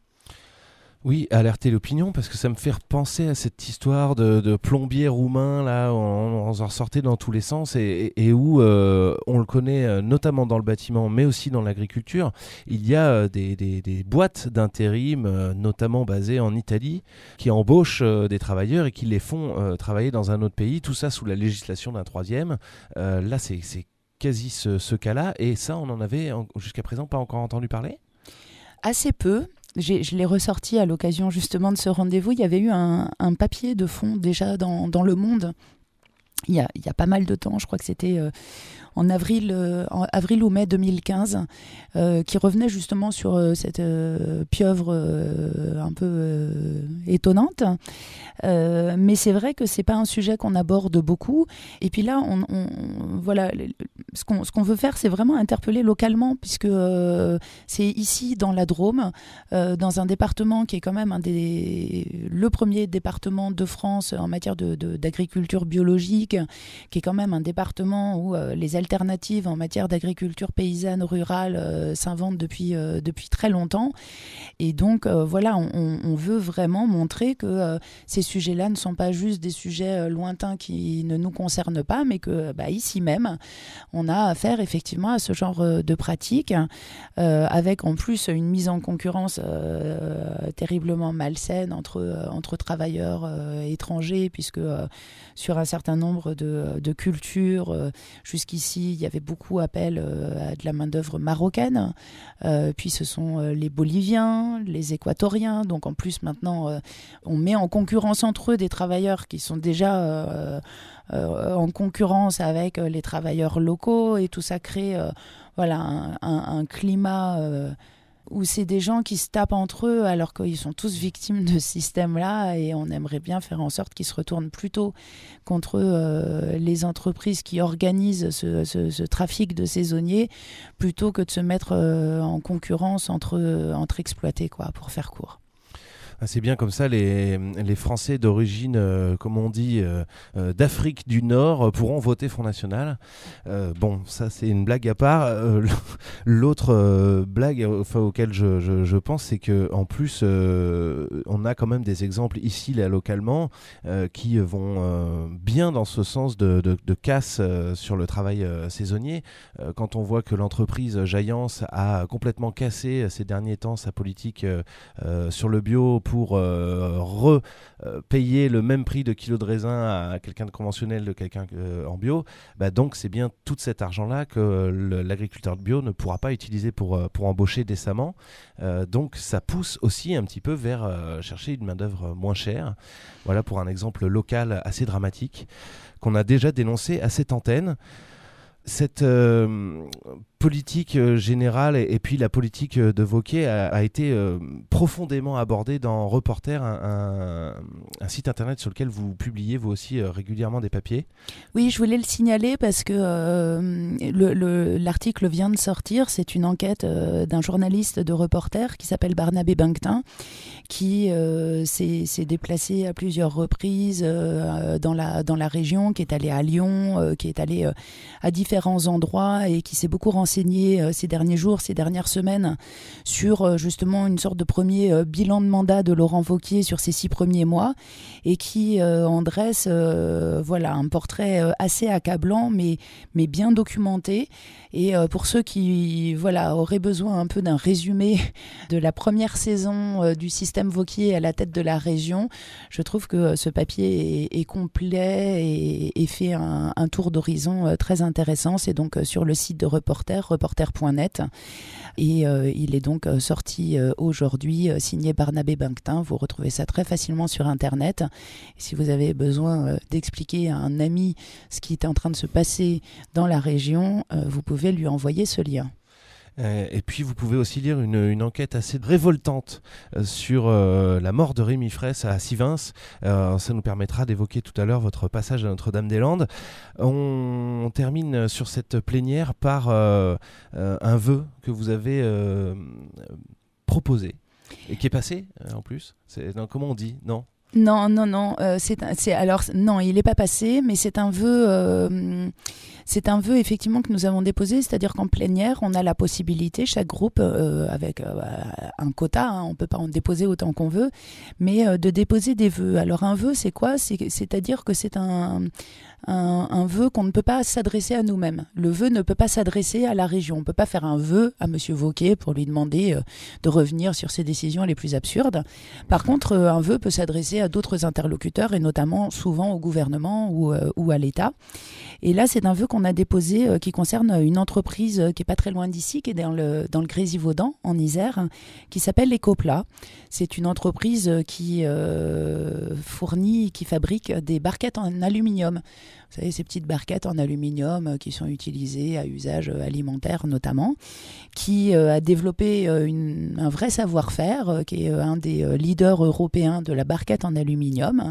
Oui, alerter l'opinion, parce que ça me fait repenser à cette histoire de, de plombier roumain, là, on, on en sortait dans tous les sens, et, et, et où euh, on le connaît euh, notamment dans le bâtiment, mais aussi dans l'agriculture. Il y a euh, des, des, des boîtes d'intérim, euh, notamment basées en Italie, qui embauchent euh, des travailleurs et qui les font euh, travailler dans un autre pays, tout ça sous la législation d'un troisième. Euh, là, c'est, c'est quasi ce, ce cas-là, et ça, on en avait en, jusqu'à présent pas encore entendu parler ? Assez peu. J'ai, je l'ai ressorti à l'occasion justement de ce rendez-vous. Il y avait eu un, un papier de fond déjà dans, dans Le Monde il y, a, il y a pas mal de temps, je crois que c'était euh, en, avril, euh, en avril ou mai deux mille quinze, euh, qui revenait justement sur euh, cette euh, pieuvre euh, un peu euh, étonnante. Euh, mais c'est vrai que c'est pas un sujet qu'on aborde beaucoup. Et puis là, on, on, voilà, ce qu'on, ce qu'on veut faire, c'est vraiment interpeller localement, puisque euh, c'est ici, dans la Drôme, euh, dans un département qui est quand même un des, le premier département de France en matière de, de, d'agriculture biologique, qui est quand même un département où euh, les alternatives en matière d'agriculture paysanne, rurale, euh, s'inventent depuis, euh, depuis très longtemps. Et donc, euh, voilà, on, on veut vraiment montrer que euh, ces sujets-là ne sont pas juste des sujets euh, lointains qui ne nous concernent pas, mais que bah, ici même, on a affaire effectivement à ce genre euh, de pratiques, euh, avec en plus une mise en concurrence euh, terriblement malsaine entre, euh, entre travailleurs euh, étrangers, puisque euh, sur un certain nombre de, de cultures, euh, jusqu'ici, il y avait beaucoup appel euh, à de la main-d'œuvre marocaine, euh, puis ce sont euh, les Boliviens, les Équatoriens, donc en plus maintenant, euh, on met en concurrence entre eux des travailleurs qui sont déjà euh, euh, en concurrence avec les travailleurs locaux, et tout ça crée euh, voilà, un, un, un climat euh, où c'est des gens qui se tapent entre eux alors qu'ils sont tous victimes de ce système-là, et on aimerait bien faire en sorte qu'ils se retournent plutôt contre euh, les entreprises qui organisent ce, ce, ce trafic de saisonniers, plutôt que de se mettre euh, en concurrence entre, entre exploités, quoi, pour faire court. Ah, c'est bien comme ça, les, les Français d'origine, euh, comme on dit, euh, euh, d'Afrique du Nord euh, pourront voter Front National. Euh, bon, ça c'est une blague à part. Euh, l'autre euh, blague enfin, auquel je, je, je pense, c'est qu'en plus, euh, on a quand même des exemples ici, là, localement, euh, qui vont euh, bien dans ce sens de, de, de casse euh, sur le travail euh, saisonnier. Euh, quand on voit que l'entreprise Jaillance a complètement cassé ces derniers temps sa politique euh, euh, sur le bio, pour euh, repayer le même prix de kilo de raisin à quelqu'un de conventionnel de quelqu'un euh, en bio, bah donc c'est bien tout cet argent-là que le, l'agriculteur de bio ne pourra pas utiliser pour, pour embaucher décemment. Euh, donc ça pousse aussi un petit peu vers euh, chercher une main-d'œuvre moins chère. Voilà pour un exemple local assez dramatique qu'on a déjà dénoncé à cette antenne. Cette euh, politique euh, générale et, et puis la politique euh, de Wauquiez a, a été euh, profondément abordée dans Reporter, un, un, un site internet sur lequel vous publiez vous aussi euh, régulièrement des papiers. Oui, je voulais le signaler parce que euh, le, le, l'article vient de sortir. C'est une enquête euh, d'un journaliste de Reporter qui s'appelle Barnabé Benquetin, qui euh, s'est, s'est déplacé à plusieurs reprises euh, dans, la, dans la région, qui est allé à Lyon, euh, qui est allé euh, à différents endroits et qui s'est beaucoup renseigné euh, ces derniers jours, ces dernières semaines sur euh, justement une sorte de premier euh, bilan de mandat de Laurent Wauquiez sur ces six premiers mois et qui euh, en dresse euh, voilà, un portrait euh, assez accablant mais, mais bien documenté. Et euh, pour ceux qui voilà, auraient besoin un peu d'un résumé de la première saison euh, du système Wauquiez à la tête de la région, je trouve que euh, ce papier est, est complet et, et fait un, un tour d'horizon euh, très intéressant. C'est donc euh, sur le site de Reporter, reporter point net. Et euh, il est donc euh, sorti euh, aujourd'hui, euh, signé Barnabé Benquetin. Vous retrouvez ça très facilement sur Internet. Et si vous avez besoin euh, d'expliquer à un ami ce qui est en train de se passer dans la région, euh, vous pouvez lui envoyer ce lien. Et puis vous pouvez aussi lire une, une enquête assez révoltante euh, sur euh, la mort de Rémi Fraisse à Sivins. Euh, ça nous permettra d'évoquer tout à l'heure votre passage à Notre-Dame-des-Landes. On, on termine sur cette plénière par euh, euh, un vœu que vous avez euh, proposé et qui est passé euh, en plus. C'est, non, comment on dit ? Non ? Non, non, non. Euh, c'est, c'est, alors, non, il n'est pas passé, mais c'est un vœu... Euh, C'est un vœu effectivement que nous avons déposé, c'est-à-dire qu'en plénière, on a la possibilité, chaque groupe, euh, avec euh, un quota, hein, on ne peut pas en déposer autant qu'on veut, mais euh, de déposer des vœux. Alors un vœu, c'est quoi ? c'est, C'est-à-dire que c'est un, un, un vœu qu'on ne peut pas s'adresser à nous-mêmes. Le vœu ne peut pas s'adresser à la région. On ne peut pas faire un vœu à M. Wauquiez pour lui demander euh, de revenir sur ses décisions les plus absurdes. Par contre, euh, un vœu peut s'adresser à d'autres interlocuteurs, et notamment souvent au gouvernement ou, euh, ou à l'État. Et là, c'est un vœu qu'on a déposé euh, qui concerne une entreprise euh, qui est pas très loin d'ici, qui est dans le, dans le Grésivaudan, en Isère, qui s'appelle Ecopla. C'est une entreprise qui euh, fournit, qui fabrique des barquettes en aluminium. Vous savez, ces petites barquettes en aluminium euh, qui sont utilisées à usage alimentaire notamment, qui euh, a développé euh, une, un vrai savoir-faire, euh, qui est euh, un des euh, leaders européens de la barquette en aluminium.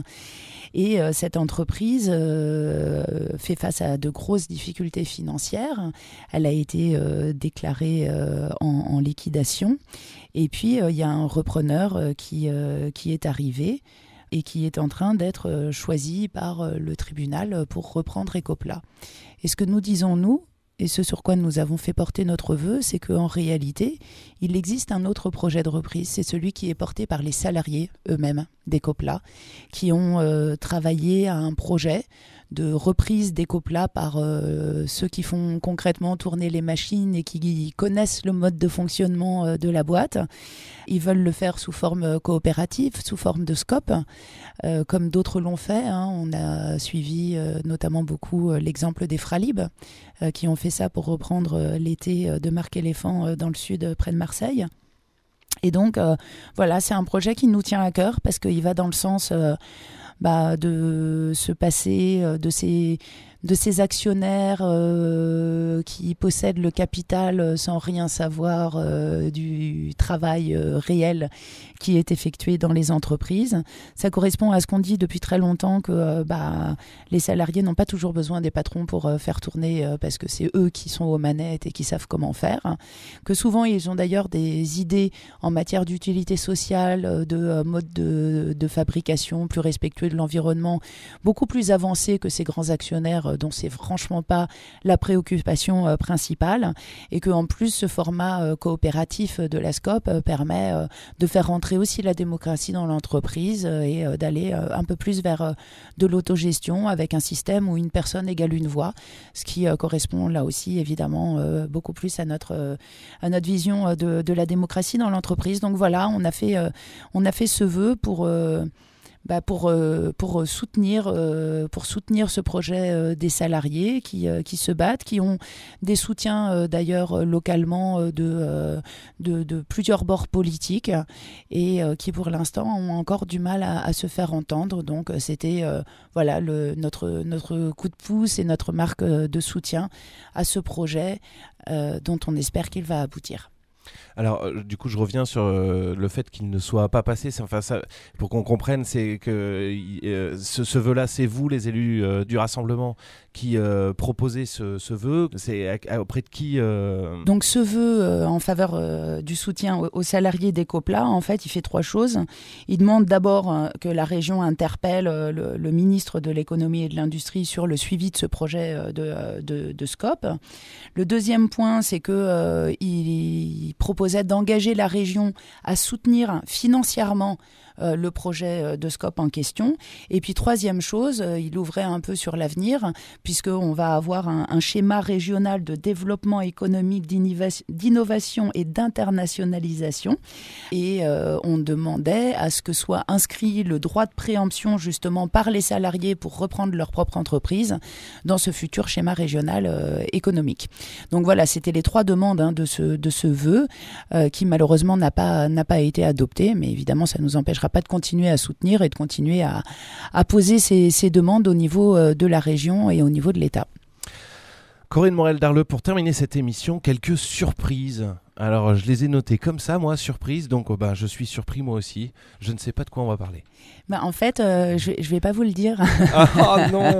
Et euh, cette entreprise euh, fait face à de grosses difficultés financières. Elle a été euh, déclarée euh, en, en liquidation. Et puis, il euh, y a un repreneur euh, qui, euh, qui est arrivé et qui est en train d'être euh, choisi par euh, le tribunal pour reprendre Ecopla. Et ce que nous disons, nous, et ce sur quoi nous avons fait porter notre vœu, c'est qu'en réalité, il existe un autre projet de reprise. C'est celui qui est porté par les salariés eux-mêmes d'Ecopla, qui ont euh, travaillé à un projet de reprise d'Ecopla par euh, ceux qui font concrètement tourner les machines et qui connaissent le mode de fonctionnement euh, de la boîte. Ils veulent le faire sous forme coopérative, sous forme de scope, euh, comme d'autres l'ont fait. Hein. On a suivi euh, notamment beaucoup euh, l'exemple des Fralib, euh, qui ont fait ça pour reprendre euh, l'été euh, de Marc Éléphant euh, dans le sud, euh, près de Marseille. Et donc, euh, voilà, c'est un projet qui nous tient à cœur parce qu'il va dans le sens euh, bah, de se passer euh, de ces... de ces actionnaires euh, qui possèdent le capital sans rien savoir euh, du travail euh, réel qui est effectué dans les entreprises. Ça correspond à ce qu'on dit depuis très longtemps que euh, bah, les salariés n'ont pas toujours besoin des patrons pour euh, faire tourner euh, parce que c'est eux qui sont aux manettes et qui savent comment faire. Que souvent, ils ont d'ailleurs des idées en matière d'utilité sociale, de euh, mode de, de fabrication plus respectueux de l'environnement, beaucoup plus avancées que ces grands actionnaires l'avenir dont c'est franchement pas la préoccupation euh, principale, et qu'en plus ce format euh, coopératif de la SCOP euh, permet euh, de faire rentrer aussi la démocratie dans l'entreprise euh, et euh, d'aller euh, un peu plus vers euh, de l'autogestion avec un système où une personne égale une voix, ce qui euh, correspond là aussi évidemment euh, beaucoup plus à notre, euh, à notre vision de, de la démocratie dans l'entreprise. Donc voilà, on a fait, euh, on a fait ce vœu pour... Euh, Bah pour, euh, pour, soutenir, euh, pour soutenir ce projet euh, des salariés qui, euh, qui se battent, qui ont des soutiens euh, d'ailleurs euh, localement euh, de, euh, de, de plusieurs bords politiques et euh, qui pour l'instant ont encore du mal à, à se faire entendre. Donc euh, c'était euh, voilà, le, notre, notre coup de pouce et notre marque euh, de soutien à ce projet euh, dont on espère qu'il va aboutir. Alors, euh, du coup, je reviens sur euh, le fait qu'il ne soit pas passé. C'est, enfin, ça, pour qu'on comprenne, c'est que euh, ce, ce vœu-là, c'est vous, les élus euh, du Rassemblement, qui euh, proposez ce, ce vœu. C'est à, à, auprès de qui euh... Donc, ce vœu euh, en faveur euh, du soutien aux, aux salariés d'Ecopla, en fait, il fait trois choses. Il demande d'abord euh, que la région interpelle euh, le, le ministre de l'économie et de l'industrie sur le suivi de ce projet euh, de, de, de SCOP. Le deuxième point, c'est qu'il euh, il proposait d'engager la région à soutenir financièrement euh, le projet euh, de SCOP en question. Et puis troisième chose, euh, il ouvrait un peu sur l'avenir, puisqu'on va avoir un, un schéma régional de développement économique, d'innovation, d'innovation et d'internationalisation. Et euh, on demandait à ce que soit inscrit le droit de préemption justement par les salariés pour reprendre leur propre entreprise dans ce futur schéma régional euh, économique. Donc voilà, c'était les trois demandes hein, de ce, de ce vœu. Euh, qui malheureusement n'a pas, n'a pas été adopté, mais évidemment ça ne nous empêchera pas de continuer à soutenir et de continuer à, à poser ces, ces demandes au niveau euh, de la région et au niveau de l'État. Corinne Morel-Darleux, pour terminer cette émission, quelques surprises. Alors je les ai notées comme ça, moi, surprise, donc oh, bah, je suis surpris moi aussi. Je ne sais pas de quoi on va parler. Bah, en fait, euh, je ne vais pas vous le dire. Ah oh, non.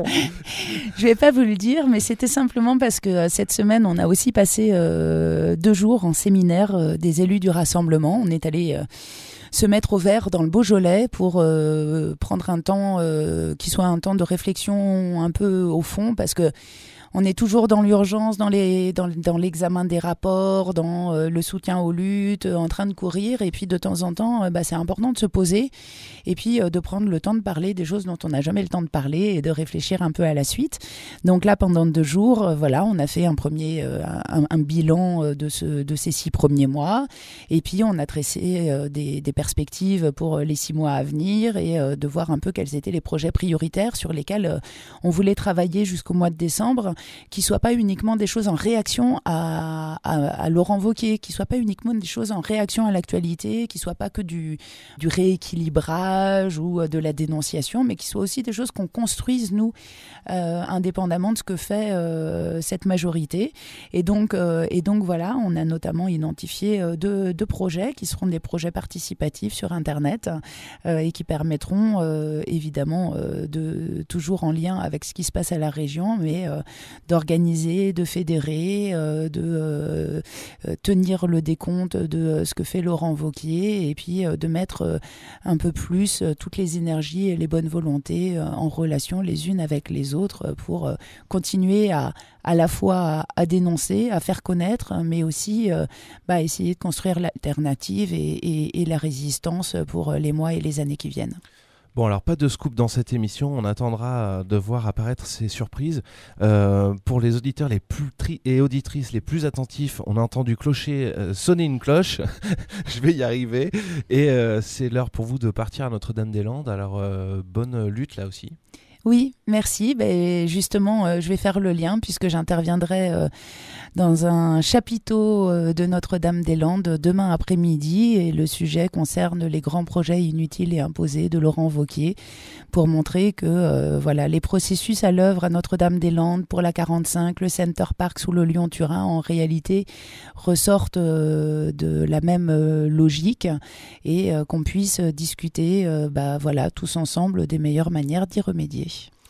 Je ne vais pas vous le dire, mais c'était simplement parce que euh, cette semaine, on a aussi passé euh, deux jours en séminaire euh, des élus du Rassemblement. On est allé... Euh, se mettre au vert dans le Beaujolais pour euh, prendre un temps euh, qui soit un temps de réflexion un peu au fond, parce que on est toujours dans l'urgence, dans, les, dans, dans l'examen des rapports, dans euh, le soutien aux luttes, euh, en train de courir. Et puis de temps en temps, euh, bah, c'est important de se poser et puis euh, de prendre le temps de parler des choses dont on n'a jamais le temps de parler et de réfléchir un peu à la suite. Donc là, pendant deux jours, euh, voilà, on a fait un premier euh, un, un bilan euh, de, ce, de ces six premiers mois. Et puis on a tracé euh, des, des perspectives pour les six mois à venir et euh, de voir un peu quels étaient les projets prioritaires sur lesquels euh, on voulait travailler jusqu'au mois de décembre, qui ne soient pas uniquement des choses en réaction à, à, à Laurent Wauquiez, qui ne soient pas uniquement des choses en réaction à l'actualité, qui ne soient pas que du, du rééquilibrage ou de la dénonciation, mais qui soient aussi des choses qu'on construise, nous, euh, indépendamment de ce que fait euh, cette majorité. Et donc, euh, et donc, voilà, on a notamment identifié euh, deux, deux projets qui seront des projets participatifs sur Internet euh, et qui permettront, euh, évidemment, euh, de, toujours en lien avec ce qui se passe à la région, mais euh, d'organiser, de fédérer, euh, de euh, tenir le décompte de ce que fait Laurent Wauquiez et puis euh, de mettre euh, un peu plus euh, toutes les énergies et les bonnes volontés euh, en relation les unes avec les autres pour euh, continuer à à la fois à, à dénoncer, à faire connaître, mais aussi euh, bah, essayer de construire l'alternative et, et, et la résistance pour les mois et les années qui viennent. Bon, alors pas de scoop dans cette émission, on attendra de voir apparaître ces surprises. Euh, pour les auditeurs les plus tri- et auditrices les plus attentifs, on a entendu clocher, euh, sonner une cloche, je vais y arriver, et euh, c'est l'heure pour vous de partir à Notre-Dame-des-Landes, alors euh, bonne lutte là aussi. Oui, merci. Ben, justement, euh, je vais faire le lien puisque j'interviendrai euh, dans un chapiteau euh, de Notre-Dame-des-Landes demain après-midi et le sujet concerne les grands projets inutiles et imposés de Laurent Wauquiez pour montrer que euh, voilà, les processus à l'œuvre à Notre-Dame-des-Landes pour la quarante-cinq, le Center Park sous le Lyon-Turin en réalité ressortent euh, de la même euh, logique et euh, qu'on puisse discuter euh, bah, voilà, tous ensemble des meilleures manières d'y remédier.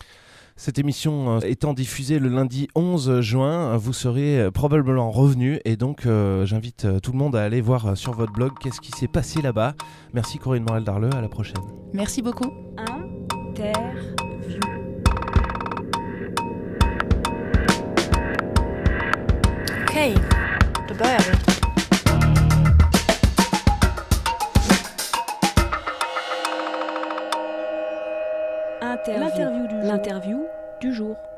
Cette émission étant diffusée le lundi onze juin, vous serez probablement revenu et donc euh, j'invite tout le monde à aller voir sur votre blog qu'est-ce qui s'est passé là-bas. Merci Corinne Morel-Darleux, à la prochaine. Merci beaucoup. Interview. Interview. L'interview du, l'interview du jour.